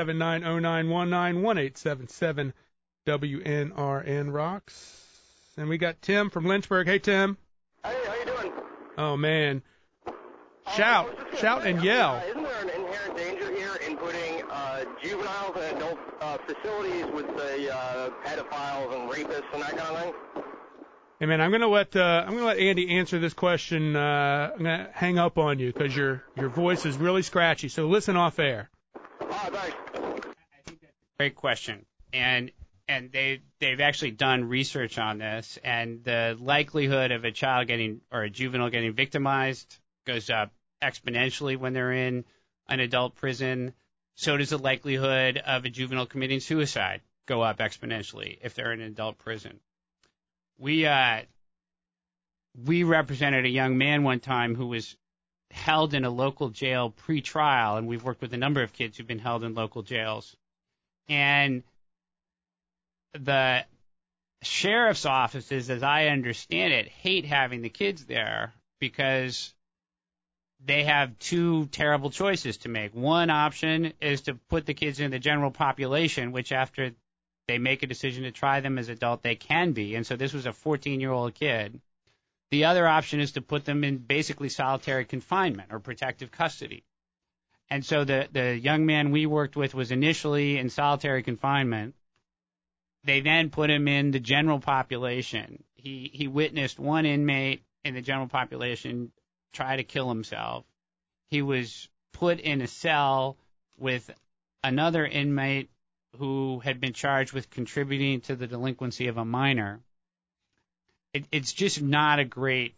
S2: 979-0919, 1-877-WNRN rocks. And we got Tim from Lynchburg. Hey, Tim.
S4: Hey, how you doing?
S2: Oh, man. Shout and yell.
S4: Isn't there an inherent danger here in putting juveniles in adult facilities with the pedophiles and rapists and that kind of thing?
S2: Hey man, I'm gonna let Andy answer this question. I'm gonna hang up on you because your voice is really scratchy. So listen off air.
S4: Thanks.
S3: I think that's a great question, and and they've actually done research on this, and the likelihood of a child getting or a juvenile getting victimized goes up exponentially when they're in an adult prison. So does the likelihood of a juvenile committing suicide go up exponentially if they're in an adult prison. We represented a young man one time who was held in a local jail pre-trial, and we've worked with a number of kids who've been held in local jails. And the sheriff's offices, as I understand it, hate having the kids there because they have two terrible choices to make. One option is to put the kids in the general population, which after they make a decision to try them as adult, they can be. And so this was a 14-year-old kid. The other option is to put them in basically solitary confinement or protective custody. And so the young man we worked with was initially in solitary confinement. They then put him in the general population. He witnessed one inmate in the general population try to kill himself. He was put in a cell with another inmate who had been charged with contributing to the delinquency of a minor. It's just not a great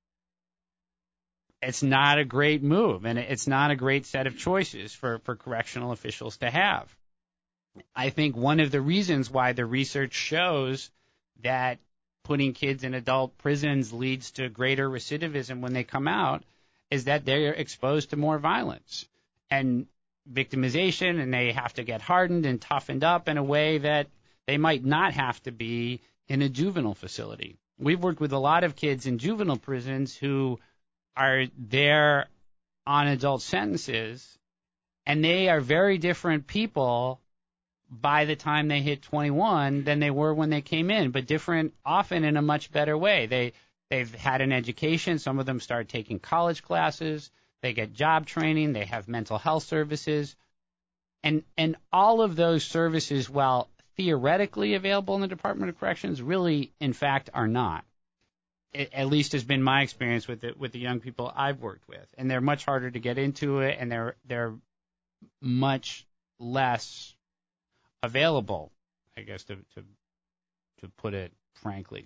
S3: move, and it's not a great set of choices for correctional officials to have. I think one of the reasons why the research shows that putting kids in adult prisons leads to greater recidivism when they come out is that they're exposed to more violence and victimization, and they have to get hardened and toughened up in a way that they might not have to be in a juvenile facility. We've worked with a lot of kids in juvenile prisons who are there on adult sentences, and they are very different people by the time they hit 21 than they were when they came in, but different often in a much better way. They've had an education. Some of them start taking college classes. They get job training. They have mental health services. And all of those services, while theoretically available in the Department of Corrections, really, in fact, are not. It at least has been my experience with the young people I've worked with. And they're much harder to get into it, and they're much less available, I guess, to put it frankly.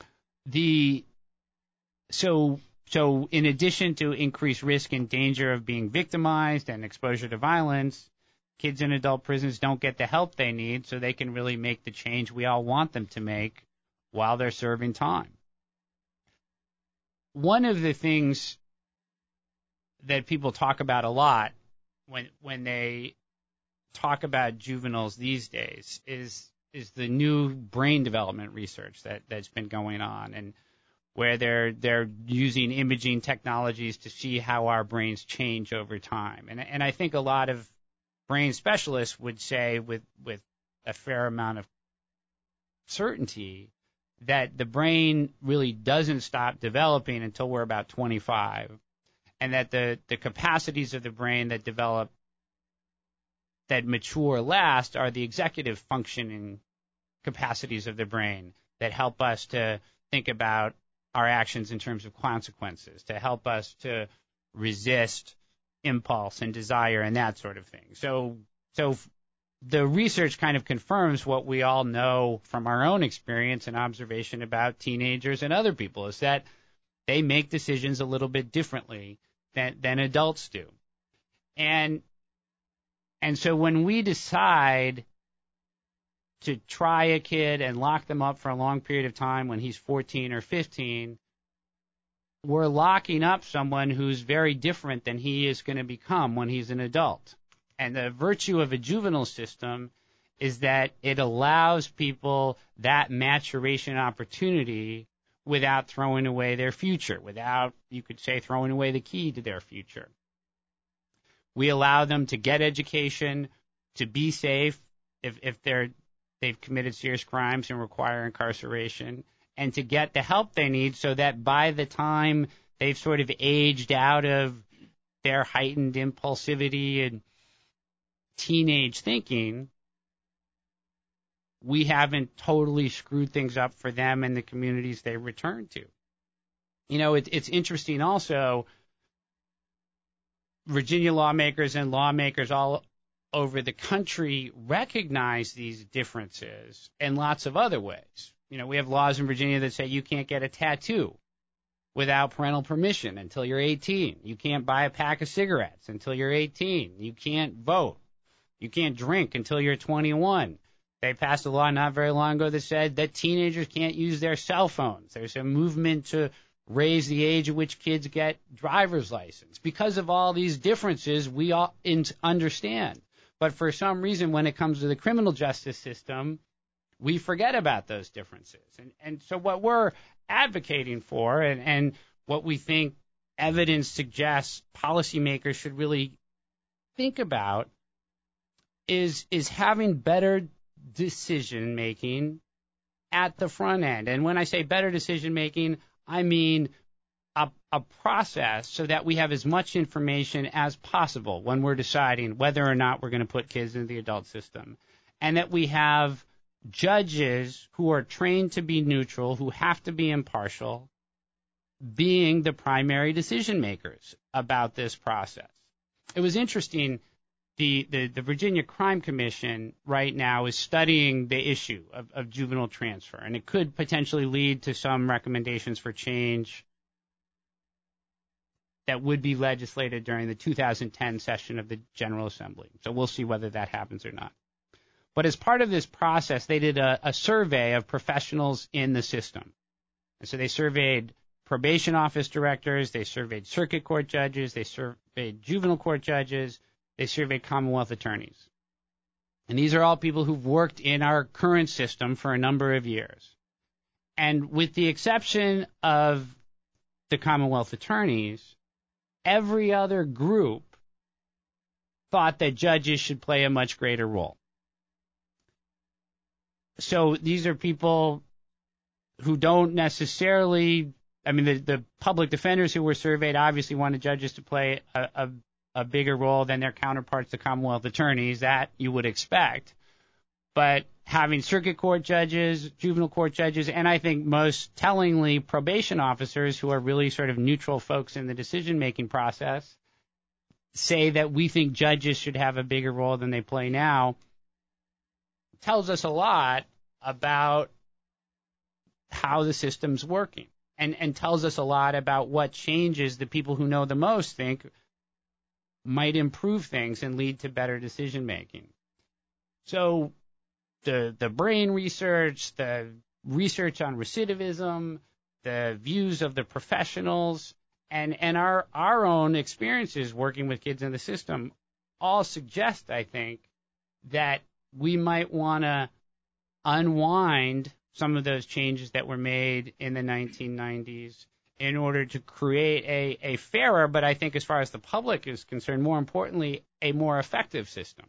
S3: So in addition to increased risk and danger of being victimized and exposure to violence, kids in adult prisons don't get the help they need so they can really make the change we all want them to make while they're serving time. One of the things that people talk about a lot when they talk about juveniles these days is the new brain development research that's been going on, and where they're using imaging technologies to see how our brains change over time. And I think a lot of brain specialists would say with a fair amount of certainty that the brain really doesn't stop developing until we're about 25, and that the capacities of the brain that develop, that mature last, are the executive functioning capacities of the brain that help us to think about our actions in terms of consequences, to help us to resist impulse and desire and that sort of thing. So the research kind of confirms what we all know from our own experience and observation about teenagers and other people, is that they make decisions a little bit differently than adults do. And so when we decide to try a kid and lock them up for a long period of time when he's 14 or 15, we're locking up someone who's very different than he is going to become when he's an adult. And the virtue of a juvenile system is that it allows people that maturation opportunity without throwing away their future, without, you could say, throwing away the key to their future. We allow them to get education, to be safe if they've committed serious crimes and require incarceration, and to get the help they need so that by the time they've sort of aged out of their heightened impulsivity and teenage thinking, we haven't totally screwed things up for them and the communities they return to. You know, it's interesting also, Virginia lawmakers and lawmakers all over the country recognize these differences in lots of other ways. You know, we have laws in Virginia that say you can't get a tattoo without parental permission until you're 18. You can't buy a pack of cigarettes until you're 18. You can't vote. You can't drink until you're 21. They passed a law not very long ago that said that teenagers can't use their cell phones. There's a movement to raise the age at which kids get driver's license. Because of all these differences, we all understand. But for some reason, when it comes to the criminal justice system, we forget about those differences. And so what we're advocating for and what we think evidence suggests policymakers should really think about is having better decision-making at the front end. And when I say better decision-making, I mean a process so that we have as much information as possible when we're deciding whether or not we're going to put kids into the adult system, and that we have judges who are trained to be neutral, who have to be impartial, being the primary decision makers about this process. It was interesting. The Virginia Crime Commission right now is studying the issue of juvenile transfer, and it could potentially lead to some recommendations for change that would be legislated during the 2010 session of the General Assembly. So we'll see whether that happens or not. But as part of this process, they did a survey of professionals in the system. And so they surveyed probation office directors, they surveyed circuit court judges, they surveyed juvenile court judges, they surveyed Commonwealth attorneys. And these are all people who've worked in our current system for a number of years. And with the exception of the Commonwealth attorneys, every other group thought that judges should play a much greater role. So these are people who don't necessarily, I mean, the public defenders who were surveyed obviously wanted judges to play a bigger role than their counterparts, the Commonwealth attorneys, that you would expect. But having circuit court judges, juvenile court judges, and I think most tellingly probation officers who are really sort of neutral folks in the decision-making process say that we think judges should have a bigger role than they play now, tells us a lot about how the system's working, and tells us a lot about what changes the people who know the most think might improve things and lead to better decision making. So the brain research, the research on recidivism, the views of the professionals, and our own experiences working with kids in the system all suggest, I think, that we might want to unwind some of those changes that were made in the 1990s in order to create a fairer, but I think as far as the public is concerned, more importantly, a more effective system.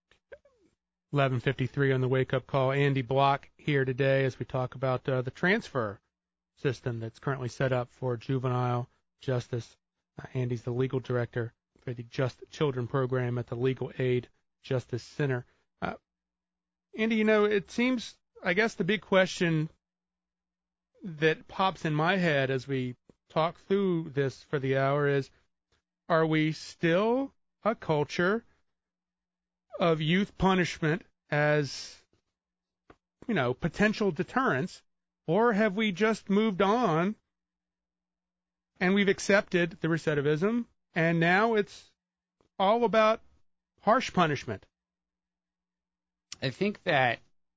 S2: 11:53 on the wake-up call. Andy Block here today as we talk about the transfer system that's currently set up for juvenile justice. Andy's the legal director for the Just Children program at the Legal Aid Justice Center. Andy, you know, it seems, I guess the big question that pops in my head as we talk through this for the hour is, are we still a culture of youth punishment as, you know, potential deterrence, or have we just moved on and we've accepted the recidivism and now it's all about harsh punishment?
S3: I think that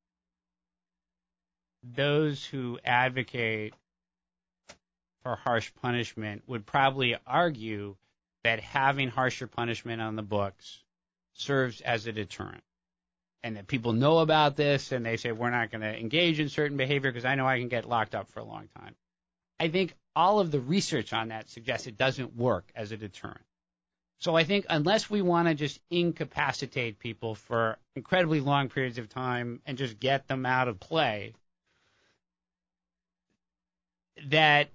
S3: those who advocate for harsh punishment would probably argue that having harsher punishment on the books serves as a deterrent, and that people know about this and they say, we're not going to engage in certain behavior because I know I can get locked up for a long time. I think all of the research on that suggests it doesn't work as a deterrent. So I think unless we want to just incapacitate people for incredibly long periods of time and just get them out of play, that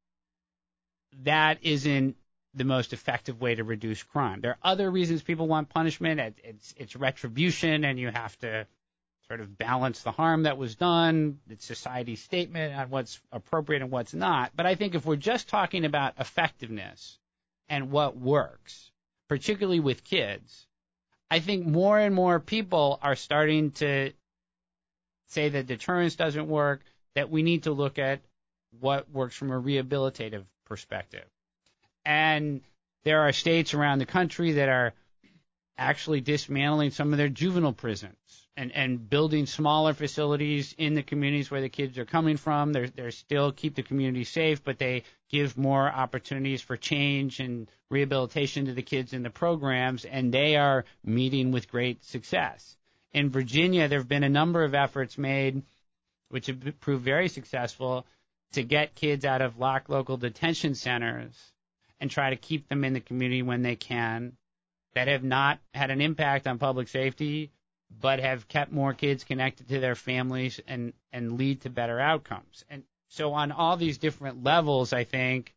S3: isn't the most effective way to reduce crime. There are other reasons people want punishment. It's retribution, and you have to sort of balance the harm that was done. It's society's statement on what's appropriate and what's not. But I think if we're just talking about effectiveness and what works, particularly with kids, I think more and more people are starting to say that deterrence doesn't work, that we need to look at what works from a rehabilitative perspective. And there are states around the country that are actually dismantling some of their juvenile prisons and building smaller facilities in the communities where the kids are coming from. They're still keep the community safe, but they give more opportunities for change and rehabilitation to the kids in the programs, and they are meeting with great success. In Virginia, there have been a number of efforts made, which have proved very successful, to get kids out of local detention centers and try to keep them in the community when they can, that have not had an impact on public safety, but have kept more kids connected to their families and lead to better outcomes. And so on all these different levels, I think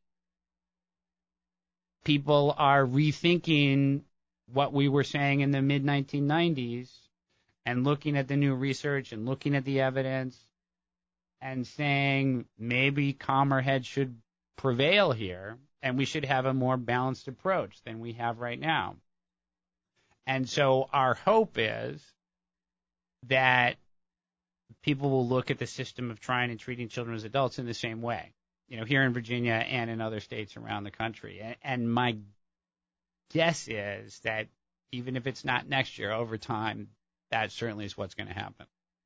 S3: people are rethinking what we were saying in the mid-1990s and looking at the new research and looking at the evidence and saying maybe calmer heads should prevail here and we should have a more balanced approach than we have right now. And so our hope is that people will look at the system of trying and treating children as adults in the same way, here in Virginia and in other states around the country. And my guess is that even if it's not next year, over time, that certainly is what's going to happen.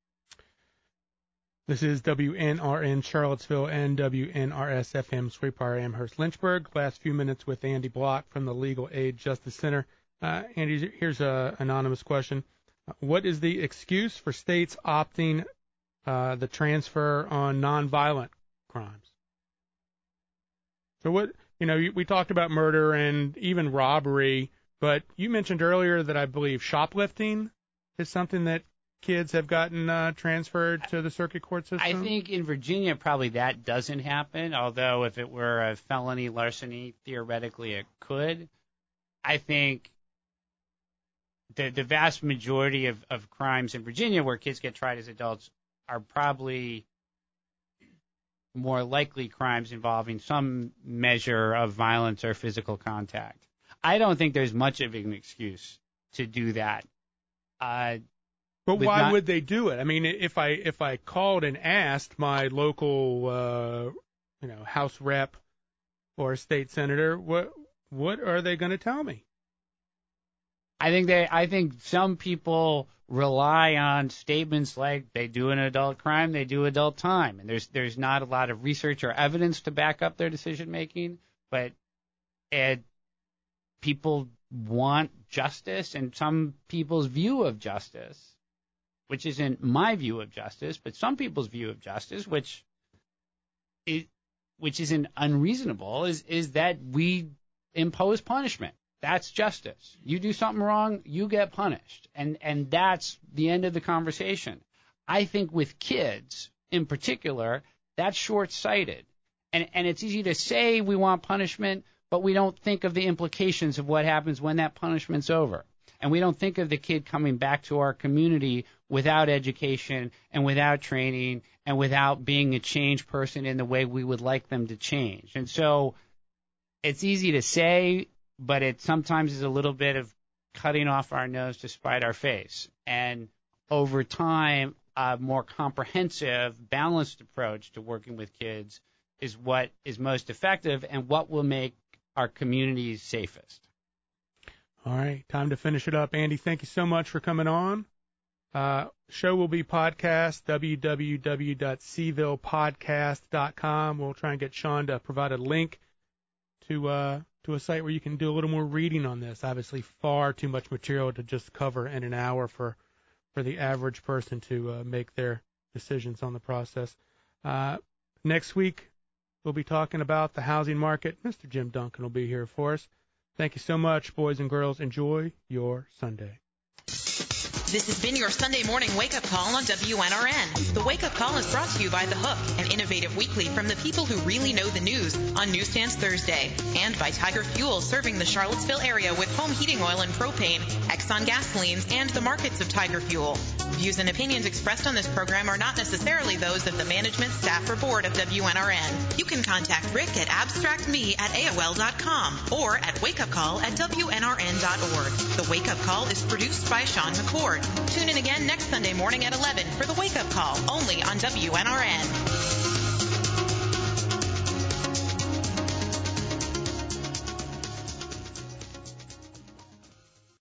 S2: This is WNRN Charlottesville and WNRS FM Sweetbriar Amherst Lynchburg. Last few minutes with Andy Block from the Legal Aid Justice Center. Andy, here's an anonymous question. What is the excuse for states opting the transfer on nonviolent crimes? So we talked about murder and even robbery, but you mentioned earlier that I believe shoplifting is something that kids have gotten transferred to the circuit court system?
S3: I think in Virginia probably that doesn't happen, although if it were a felony larceny, theoretically it could. I think the vast majority of crimes in Virginia where kids get tried as adults are probably more likely crimes involving some measure of violence or physical contact. I don't think there's much of an excuse to do that.
S2: But why would they do it? I mean, if I called and asked my local, House rep or state senator, what are they going to tell me?
S3: I think some people rely on statements like they do an adult crime, they do adult time, and there's not a lot of research or evidence to back up their decision making, but people want justice, and some people's view of justice, which isn't my view of justice, but some people's view of justice, which isn't unreasonable, is that we impose punishment. That's justice. You do something wrong, you get punished. And that's the end of the conversation. I think with kids in particular, that's short-sighted. And it's easy to say we want punishment, but we don't think of the implications of what happens when that punishment's over. And we don't think of the kid coming back to our community without education and without training and without being a changed person in the way we would like them to change. And so it's easy to say, but it sometimes is a little bit of cutting off our nose to spite our face. And over time, a more comprehensive, balanced approach to working with kids is what is most effective and what will make our communities safest.
S2: All right, time to finish it up. Andy, thank you so much for coming on. Show will be podcast, www.cvillepodcast.com. We'll try and get Sean to provide a link to a site where you can do a little more reading on this. Obviously, far too much material to just cover in an hour for the average person to make their decisions on the process. Next week, we'll be talking about the housing market. Mr. Jim Duncan will be here for us. Thank you so much, boys and girls. Enjoy your Sunday.
S1: This has been your Sunday morning wake-up call on WNRN. The wake-up call is brought to you by The Hook, an innovative weekly from the people who really know the news on Newsstands Thursday, and by Tiger Fuel, serving the Charlottesville area with home heating oil and propane, Exxon gasolines, and the markets of Tiger Fuel. Views and opinions expressed on this program are not necessarily those of the management, staff, or board of WNRN. You can contact Rick at abstractme@aol.com or at wakeupcall@WNRN.org. The Wake Up Call is produced by Sean McCord. Tune in again next Sunday morning at 11 for the Wake Up Call, only on WNRN.